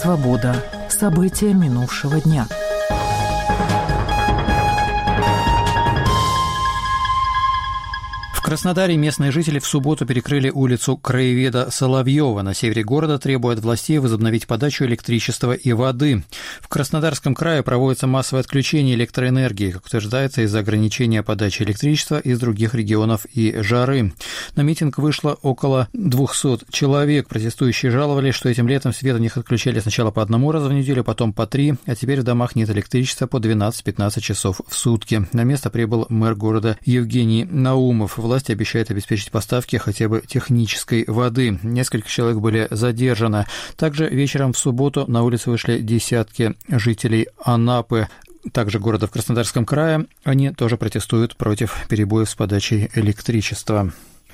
«Свобода». События минувшего дня. В Краснодаре местные жители в субботу перекрыли улицу краеведа Соловьева на севере города, требуя от властей возобновить подачу электричества и воды. В Краснодарском крае проводится массовое отключение электроэнергии, как утверждается, из-за ограничения подачи электричества из других регионов и жары. На митинг вышло около 200 человек. Протестующие жаловались, что этим летом свет у них отключали сначала по одному разу в неделю, потом по 3, а теперь в домах нет электричества по 12-15 часов в сутки. На место прибыл мэр города Евгений Наумов. Власти обещают обеспечить поставки хотя бы технической воды. Несколько человек были задержаны. Также вечером в субботу на улицы вышли десятки жителей Анапы, также города в Краснодарском крае. Они тоже протестуют против перебоев с подачей электричества.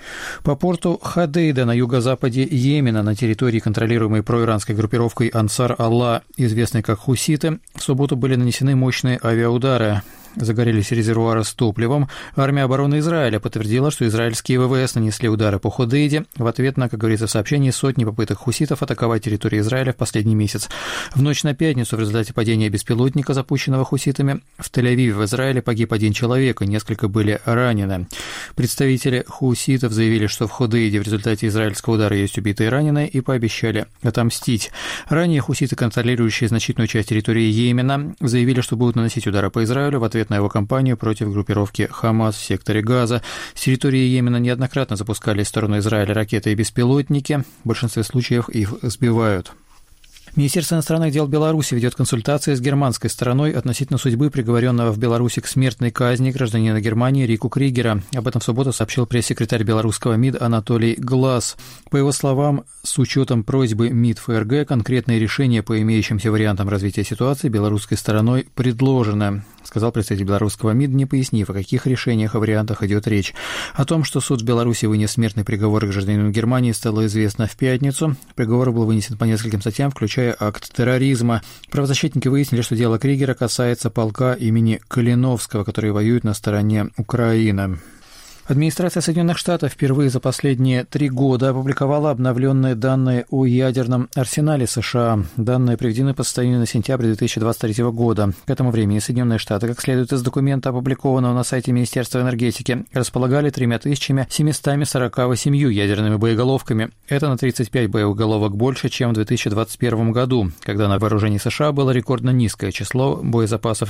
По порту Ходейда на юго-западе Йемена, на территории, контролируемой проиранской группировкой Ансар-Алла, известной как хуситы, в субботу были нанесены мощные авиаудары. Загорелись резервуары с топливом. Армия обороны Израиля подтвердила, что израильские ВВС нанесли удары по Ходейде в ответ на, как говорится в сообщении, сотни попыток хуситов атаковать территорию Израиля в последний месяц. В ночь на пятницу в результате падения беспилотника, запущенного хуситами, в Тель-Авиве в Израиле погиб 1 человек, и несколько были ранены. Представители хуситов заявили, что в Ходейде в результате израильского удара есть убитые и раненые, и пообещали отомстить. Ранее хуситы, контролирующие значительную часть территории Йемена, заявили, что будут наносить удары по Израилю в ответ на его кампанию против группировки «Хамас» в секторе Газа. С территории Йемена неоднократно запускали в сторону Израиля ракеты и беспилотники. В большинстве случаев их сбивают. Министерство иностранных дел Беларуси ведет консультации с германской стороной относительно судьбы приговоренного в Беларуси к смертной казни гражданина Германии Рику Кригера. Об этом в субботу сообщил пресс-секретарь белорусского МИД Анатолий Глаз. По его словам, с учетом просьбы МИД ФРГ, конкретные решения по имеющимся вариантам развития ситуации белорусской стороной предложены, сказал представитель белорусского МИД, не пояснив, о каких решениях и вариантах идет речь. О том, что суд в Беларуси вынес смертный приговор гражданину Германии, стало известно в пятницу. Приговор был вынесен по нескольким статьям, включая акт терроризма. Правозащитники выяснили, что дело Кригера касается полка имени Калиновского, который воюет на стороне Украины. Администрация Соединенных Штатов впервые за последние 3 года опубликовала обновленные данные о ядерном арсенале США. Данные приведены по состоянию на сентябрь 2023 года. К этому времени Соединенные Штаты, как следует из документа, опубликованного на сайте Министерства энергетики, располагали 3748 ядерными боеголовками. Это на 35 боеголовок больше, чем в 2021 году, когда на вооружении США было рекордно низкое число боезапасов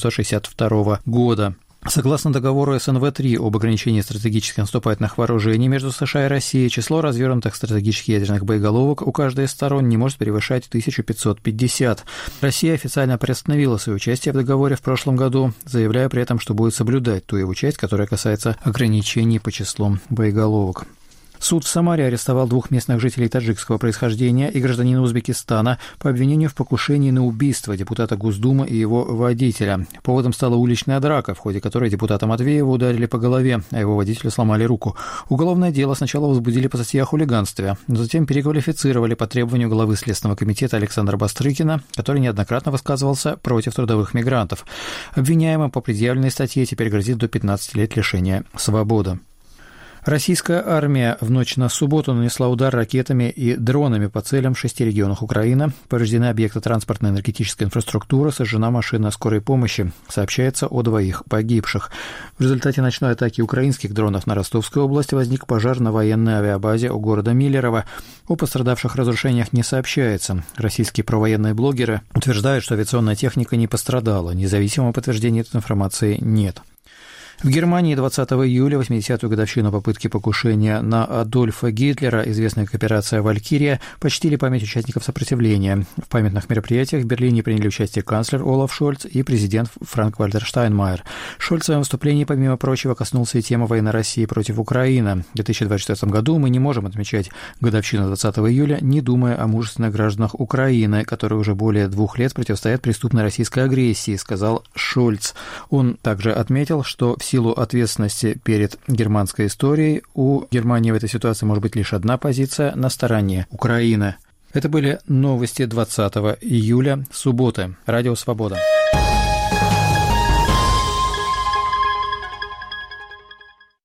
1962 года. Согласно договору СНВ-3 об ограничении стратегических наступательных вооружений между США и Россией, число развернутых стратегических ядерных боеголовок у каждой из сторон не может превышать 1550. Россия официально приостановила свое участие в договоре в прошлом году, заявляя при этом, что будет соблюдать ту его часть, которая касается ограничений по числу боеголовок. Суд в Самаре арестовал 2 местных жителей таджикского происхождения и гражданина Узбекистана по обвинению в покушении на убийство депутата Госдумы и его водителя. Поводом стала уличная драка, в ходе которой депутата Матвеева ударили по голове, а его водителю сломали руку. Уголовное дело сначала возбудили по статье о хулиганстве, но затем переквалифицировали по требованию главы Следственного комитета Александра Бастрыкина, который неоднократно высказывался против трудовых мигрантов. Обвиняемым по предъявленной статье теперь грозит до 15 лет лишения свободы. Российская армия в ночь на субботу нанесла удар ракетами и дронами по целям в 6 регионах Украины. Повреждены объекты транспортной и энергетической инфраструктуры, сожжена машина скорой помощи. Сообщается о 2 погибших. В результате ночной атаки украинских дронов на Ростовской области возник пожар на военной авиабазе у города Миллерово. О пострадавших разрушениях не сообщается. Российские провоенные блогеры утверждают, что авиационная техника не пострадала. Независимого подтверждения этой информации нет. В Германии 20 июля, 80-ю годовщину попытки покушения на Адольфа Гитлера, известная как операция «Валькирия», почтили память участников сопротивления. В памятных мероприятиях в Берлине приняли участие канцлер Олаф Шольц и президент Франк-Вальтер Штайнмайер. Шольц в своем выступлении, помимо прочего, коснулся и темы войны России против Украины. В 2024 году мы не можем отмечать годовщину 20 июля, не думая о мужественных гражданах Украины, которые уже более 2 лет противостоят преступной российской агрессии, сказал Шольц. Он также отметил, что в силу ответственности перед германской историей у Германии в этой ситуации может быть лишь одна позиция — на стороне Украины. Это были новости 20 июля, субботы. Радио «Свобода».